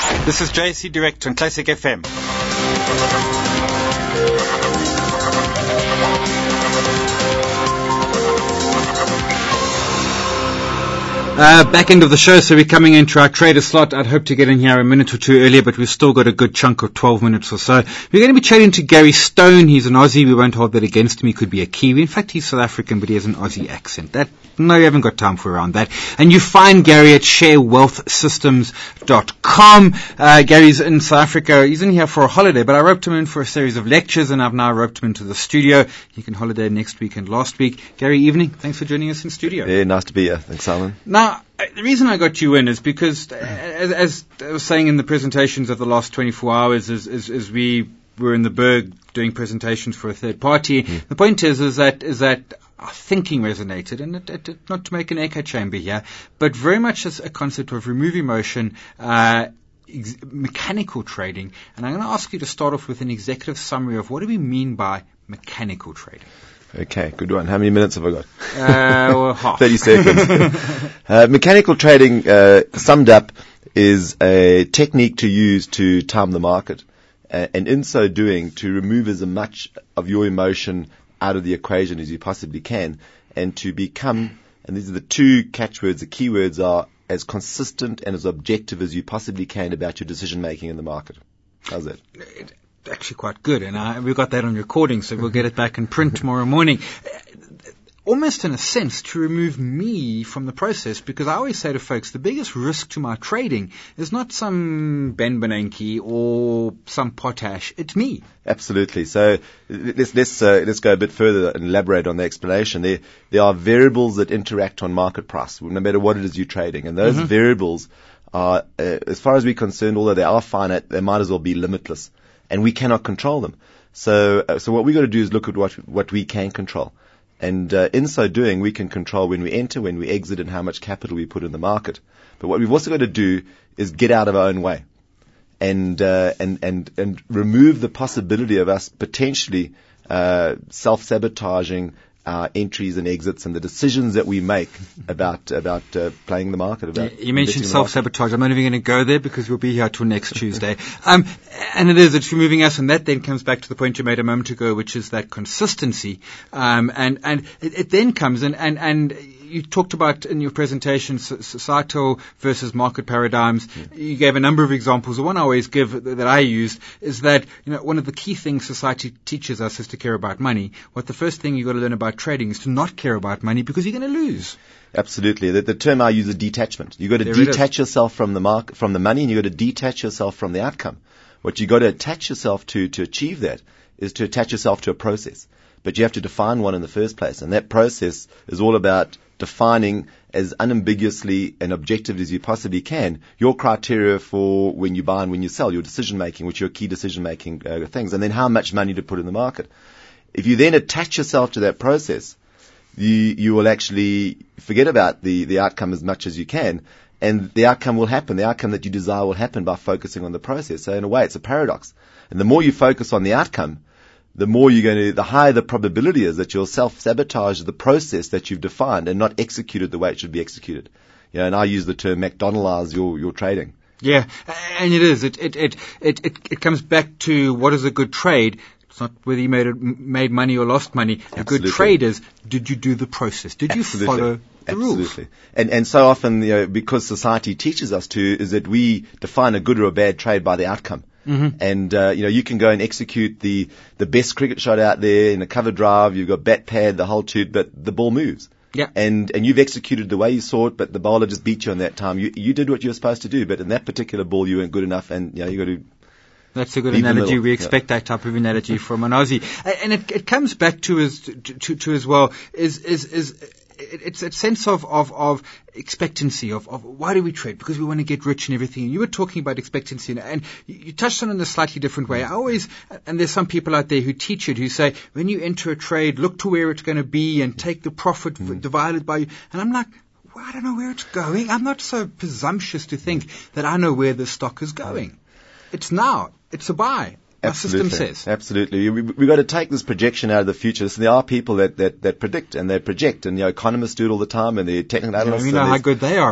This is JSE Direct on Classic FM. Back end of the show, so we're coming into our trader slot. I'd hope to get in here a minute or two earlier, but we've still got a good chunk of 12 minutes or so. We're going to be chatting to Gary Stone. He's an Aussie. We won't hold that against him. He could be a Kiwi. In fact, he's South African, but he has an Aussie accent. No, you haven't got time for around that. And you find Gary at sharewealthsystems.com. Gary's in South Africa. He's in here for a holiday, but I roped him in for a series of lectures, and I've now roped him into the studio. He can holiday next week and last week. Gary, evening. Thanks for joining us in studio. Yeah, nice to be here. Thanks, Simon. Now, the reason I got you in is because, as I was saying in the presentations of the last 24 hours, as we were in the Berg doing presentations for a third party, the point is that our thinking resonated, and it, not to make an echo chamber here, but very much as a concept of remove emotion, mechanical trading. And I'm going to ask you to start off with an executive summary of what do we mean by mechanical trading. Okay, good one. How many minutes have I got? Well, half. 30 seconds. Mechanical trading, summed up, is a technique to use to time the market, and in so doing, to remove as much of your emotion out of the equation as you possibly can, and to become, and these are the two catchwords, the keywords are, as consistent and as objective as you possibly can about your decision making in the market. How's that? Actually quite good, and we've got that on recording, so we'll get it back in print tomorrow morning. Almost in a sense to remove me from the process, because I always say to folks, the biggest risk to my trading is not some Ben Bernanke or some potash, it's me. Absolutely. So let's go a bit further and elaborate on the explanation. There are variables that interact on market price, no matter what it is you're trading, and those variables are, as far as we're concerned, although they are finite, they might as well be limitless. And we cannot control them. So what we've got to do is look at what we can control. And in so doing, we can control when we enter, when we exit, and how much capital we put in the market. But what we've also got to do is get out of our own way and remove the possibility of us potentially self-sabotaging our entries and exits and the decisions that we make about playing the market. You mentioned self-sabotage. I'm not even going to go there because we'll be here till next Tuesday. And it's removing us, and that then comes back to the point you made a moment ago, which is that consistency. And it then comes and you talked about in your presentation societal versus market paradigms. You gave a number of examples. The one I always give that I used is that, one of the key things society teaches us is to care about money. What the first thing you've got to learn about trading is to not care about money, because you're going to lose. Absolutely. The term I use is detachment. You've got to detach yourself from the market, from the money, and you've got to detach yourself from the outcome. What you've got to attach yourself to achieve that is to attach yourself to a process. But you have to define one in the first place. And that process is all about defining as unambiguously and objectively as you possibly can your criteria for when you buy and when you sell, your decision making, which are your key decision making things, and then how much money to put in the market. If you then attach yourself to that process, you will actually forget about the outcome as much as you can, and the outcome will happen. The outcome that you desire will happen by focusing on the process. So in a way, it's a paradox. And the more you focus on the outcome, the higher the probability is that you'll self-sabotage the process that you've defined and not execute it the way it should be executed. And I use the term McDonaldize your trading. Yeah, and it is. It comes back to what is a good trade. It's not whether you made money or lost money. Absolutely. A good trade is, did you do the process? Did you follow the rules? Absolutely. And so often, because society teaches us to, is that we define a good or a bad trade by the outcome. And, you can go and execute the best cricket shot out there in a cover drive. You've got bat pad, the whole toot, but the ball moves. Yeah. And you've executed the way you saw it, but the bowler just beat you on that time. You did what you were supposed to do, but in that particular ball, you weren't good enough, and, you got to. That's a good analogy. We expect that type of analogy from an Aussie. And it comes back to as well, it's a sense of expectancy of why do we trade? Because we want to get rich and everything. And you were talking about expectancy, and you touched on it in a slightly different way. And there's some people out there who teach it, who say, when you enter a trade, look to where it's going to be and take the profit divided by you. And I'm like, well, I don't know where it's going. I'm not so presumptuous to think that I know where the stock is going. It's now. It's a buy. Our system says. Absolutely. We've got to take this projection out of the future. So there are people that predict and they project, and economists do it all the time, and the technical analysts. We know how good they are.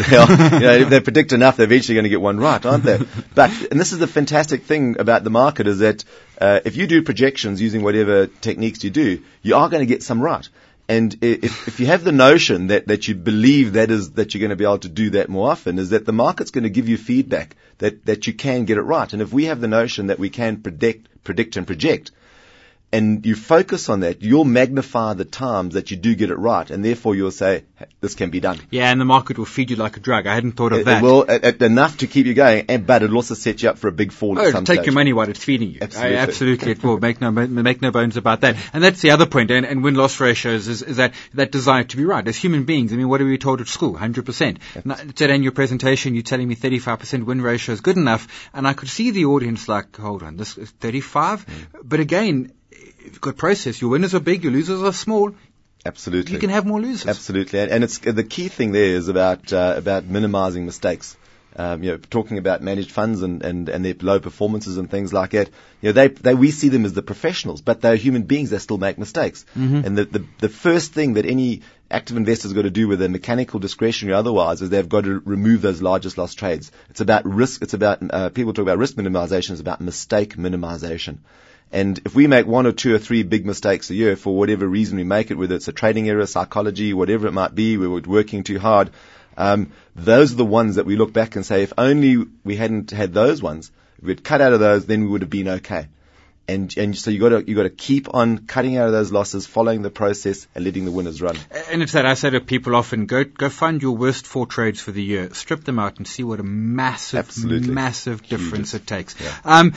If they predict enough, they're eventually going to get one right, aren't they? And this is the fantastic thing about the market, is that if you do projections using whatever techniques you do, you are going to get some right. And if you have the notion that you believe that you're going to be able to do that more often, is that the market's going to give you feedback that you can get it right. And if we have the notion that we can predict and project, and you focus on that, you'll magnify the times that you do get it right, and therefore you'll say, this can be done. Yeah, and the market will feed you like a drug. I hadn't thought of that. It will, enough to keep you going, but it'll also set you up for a big fall at some stage. It'll take your money while it's feeding you. Absolutely. It will. Make no bones about that. And that's the other point. And win-loss ratios is that desire to be right. As human beings, I mean, what are we told at school? 100%. Today in your presentation, you're telling me 35% win ratio is good enough, and I could see the audience like, hold on, this is 35? But again, you've got process. Your winners are big, your losers are small. Absolutely. You can have more losers. Absolutely. And it's the key thing there is about minimizing mistakes. Talking about managed funds and their low performances and things like that. We see them as the professionals, but they're human beings that still make mistakes. Mm-hmm. And the first thing that any active investor's got to do, with a mechanical, discretionary, otherwise, is they've got to remove those largest loss trades. It's about risk. It's about people talk about risk minimization. It's about mistake minimization. And if we make 1 or 2 or 3 big mistakes a year, for whatever reason we make it, whether it's a trading error, psychology, whatever it might be, we were working too hard, those are the ones that we look back and say, if only we hadn't had those ones, if we'd cut out of those, then we would have been okay. And so you got to keep on cutting out of those losses, following the process, and letting the winners run. And it's that I say to people often, go find your worst 4 trades for the year, strip them out, and see what a massive difference it takes. Yeah. And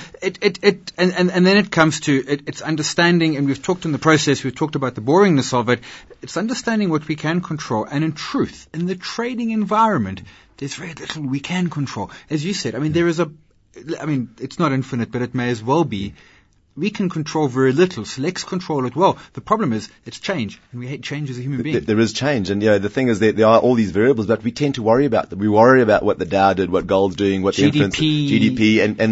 then it comes to it's understanding, and we've talked in the process, we've talked about the boringness of it. It's understanding what we can control, and in truth, in the trading environment, there's very little we can control. As you said, it's not infinite, but it may as well be. We can control very little, so let's control it well. The problem is, it's change, and we hate change as a human being. There is change, and the thing is that there are all these variables, but we tend to worry about them. We worry about what the Dow did, what gold's doing, what the GDP, and